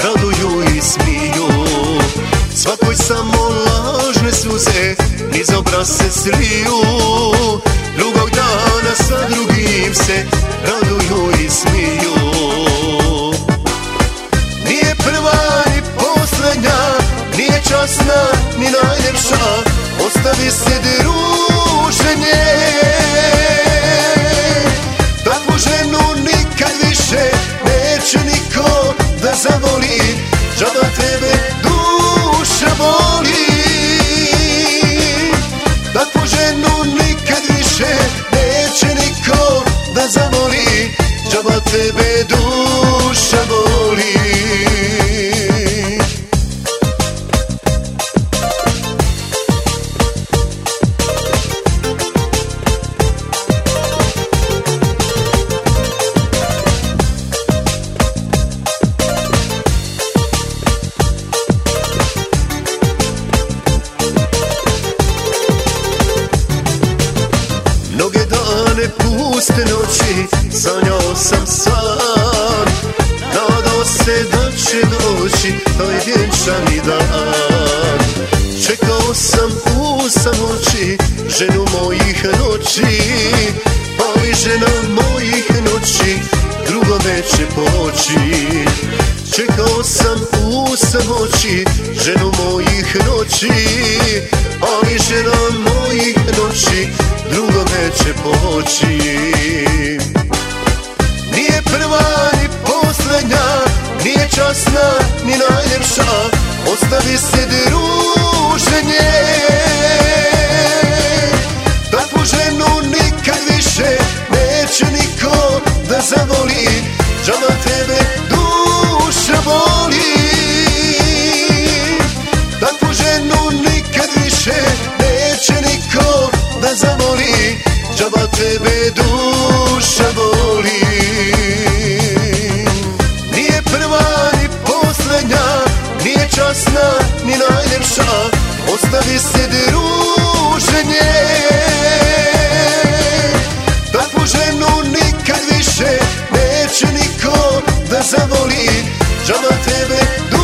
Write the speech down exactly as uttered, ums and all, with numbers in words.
raduju i smiju. Svakoj samo lažne suze niz obraze sliju. Drugog dana sa drugim se raduju i smiju. Nije prva ni posljednja, nije časna ni najljepša, ostavi se druženje. Takvu ženu nikad više neće niko da zavoli, džaba tebe duša boli. Takvu ženu nikad više neće niko da zavoli, džaba tebe duša boli. Mnoge dane puste noći sanjao sam sam, nadao se da će doći taj vjenčani dan. Čekao sam u samoći ženu mojih noći, ali žena mojih noći drugo neće poći. Čekao sam u samoći ženu mojih noći, ali žena mojih noći drugo neće poći. Nije prva ni posljednja, nije časna ni najljepša, ostavi se druženje. Takvu ženu nikad više neće niko da zavoli, džaba tebe duša boli. Takvu ženu nikad više neće niko da zavoli, džaba tebe duša boli. Nije prva ni posljednja, nije časna ni najljepša, ostavi se druženje. Takvu ženu nikad više neće niko da zavoli, džaba tebe duša boli.